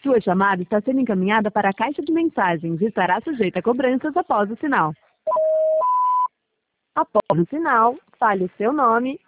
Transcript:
Sua chamada está sendo encaminhada para a caixa de mensagens e estará sujeita a cobranças após o sinal. Após o sinal, fale o seu nome